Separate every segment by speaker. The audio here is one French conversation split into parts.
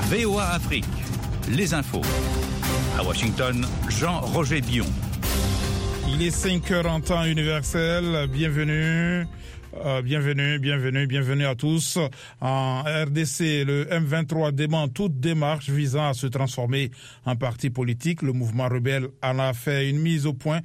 Speaker 1: VOA Afrique, les infos. À Washington, Jean-Roger Bion.
Speaker 2: Il est 5h en temps universel. Bienvenue à tous. En RDC, le M23 dément toute démarche visant à se transformer en parti politique. Le mouvement rebelle a fait une mise au point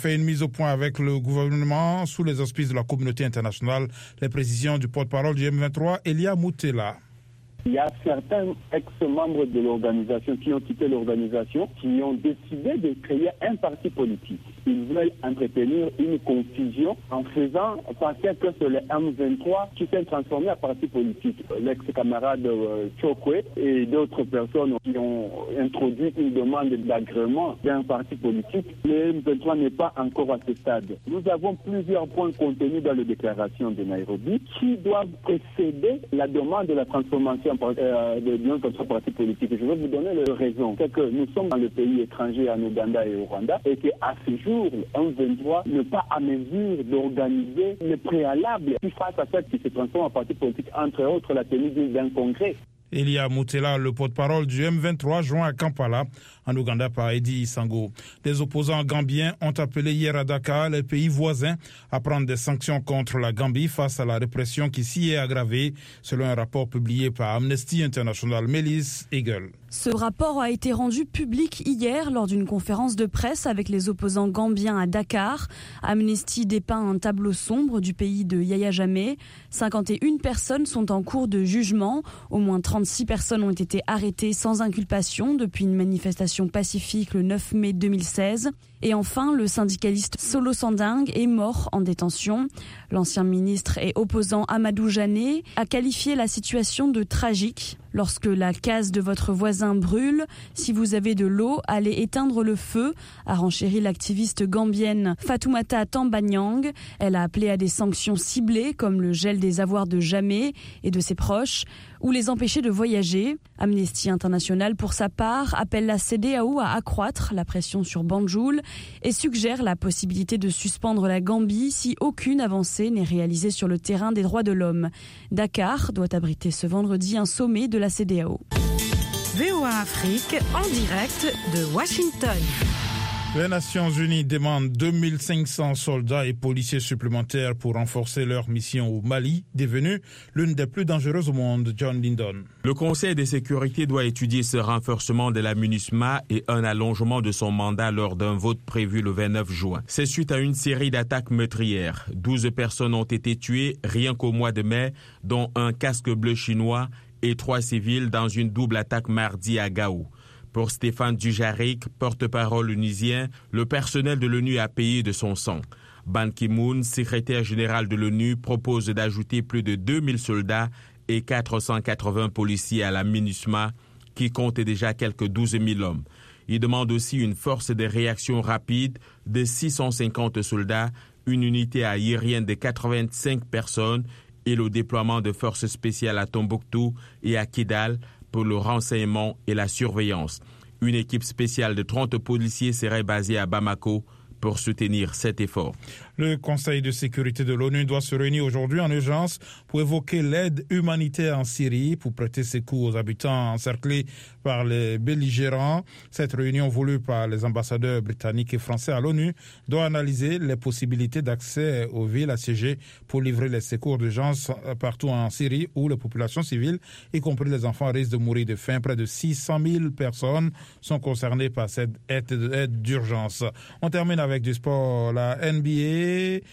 Speaker 2: avec le gouvernement sous les auspices de la communauté internationale. Les précisions du porte-parole du M23, Elia Moutela.
Speaker 3: Il y a certains ex-membres de l'organisation qui ont quitté l'organisation, qui ont décidé de créer un parti politique. Ils veulent entretenir une confusion en faisant penser que c'est le M23 qui s'est transformé en parti politique. L'ex-camarade Chokwe et d'autres personnes qui ont introduit une demande d'agrément d'un parti politique. Le M23 n'est pas encore à ce stade. Nous avons plusieurs points contenus dans les déclarations de Nairobi qui doivent précéder la demande de la transformation de notre parti politique. Je vais vous donner les raisons. C'est que nous sommes dans le pays étranger, en Ouganda et au Rwanda, et qu'à ce jour, le M23 n'est pas à mesure d'organiser les préalables qui face à ça qui se transforme en parti politique, entre autres la tenue d'un congrès.
Speaker 2: Elia Moutela, le porte-parole du M23, joint à Kampala, en Ouganda, par Eddie Isango. Des opposants gambiens ont appelé hier à Dakar les pays voisins à prendre des sanctions contre la Gambie face à la répression qui s'y est aggravée, selon un rapport publié par Amnesty International. Mélis Eagle.
Speaker 4: Ce rapport a été rendu public hier lors d'une conférence de presse avec les opposants gambiens à Dakar. Amnesty dépeint un tableau sombre du pays de Yaya Jammeh. 51 personnes sont en cours de jugement. Au moins 36 personnes ont été arrêtées sans inculpation depuis une manifestation pacifique le 9 mai 2016. Et enfin, le syndicaliste Solo Sanding est mort en détention. L'ancien ministre et opposant Amadou Jané a qualifié la situation de tragique. Lorsque la case de votre voisin brûle, si vous avez de l'eau, allez éteindre le feu, a renchéri l'activiste gambienne Fatoumata Tambanyang. Elle a appelé à des sanctions ciblées comme le gel des avoirs de Jammeh et de ses proches ou les empêcher de voyager. Amnesty International, pour sa part, appelle la CEDEAO à accroître la pression sur Banjul et suggère la possibilité de suspendre la Gambie si aucune avancée n'est réalisée sur le terrain des droits de l'homme. Dakar doit abriter ce vendredi un sommet de la CEDEAO.
Speaker 5: VOA Afrique en direct de Washington.
Speaker 2: Les Nations Unies demandent 2500 soldats et policiers supplémentaires pour renforcer leur mission au Mali, devenue l'une des plus dangereuses au monde. John Lindon.
Speaker 6: Le Conseil de sécurité doit étudier ce renforcement de la MINUSMA et un allongement de son mandat lors d'un vote prévu le 29 juin. C'est suite à une série d'attaques meurtrières. 12 personnes ont été tuées rien qu'au mois de mai, dont un casque bleu chinois et 3 civils dans une double attaque mardi à Gao. Pour Stéphane Dujarric, porte-parole onusien, le personnel de l'ONU a payé de son sang. Ban Ki-moon, secrétaire général de l'ONU, propose d'ajouter plus de 2000 soldats et 480 policiers à la MINUSMA, qui compte déjà quelques 12 000 hommes. Il demande aussi une force de réaction rapide de 650 soldats, une unité aérienne de 85 personnes et le déploiement de forces spéciales à Tombouctou et à Kidal pour le renseignement et la surveillance. Une équipe spéciale de 30 policiers serait basée à Bamako pour soutenir cet effort.
Speaker 2: Le Conseil de sécurité de l'ONU doit se réunir aujourd'hui en urgence pour évoquer l'aide humanitaire en Syrie, pour prêter secours aux habitants encerclés par les belligérants. Cette réunion voulue par les ambassadeurs britanniques et français à l'ONU doit analyser les possibilités d'accès aux villes assiégées pour livrer les secours d'urgence partout en Syrie où les populations civiles, y compris les enfants, risquent de mourir de faim. Près de 600 000 personnes sont concernées par cette aide d'urgence. On termine avec du sport. La NBA,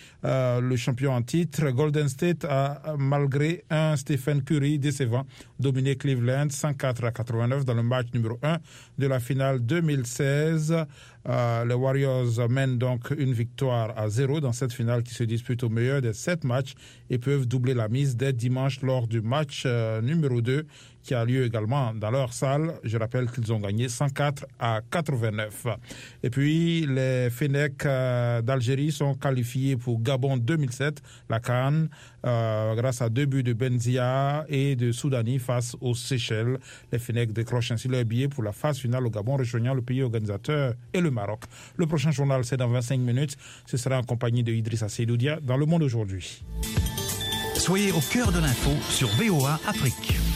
Speaker 2: le champion en titre, Golden State a, malgré un Stephen Curry décevant, dominé Cleveland 104-89 dans le match numéro 1 de la finale 2016. Les Warriors mènent donc une victoire à 0 dans cette finale qui se dispute au meilleur des 7 matchs et peuvent doubler la mise dès dimanche lors du match numéro 2 qui a lieu également dans leur salle. Je rappelle qu'ils ont gagné 104-89. Et puis, les Fennecs d'Algérie sont qualifiés pour Gabon 2007, la CAN, grâce à 2 buts de Benzia et de Soudani face aux Seychelles. Les Fennecs décrochent ainsi leur billet pour la phase finale au Gabon, rejoignant le pays organisateur et le Maroc. Le prochain journal, c'est dans 25 minutes. Ce sera en compagnie de Idrissa Seydoudia dans Le Monde aujourd'hui.
Speaker 1: Soyez au cœur de l'info sur VOA Afrique.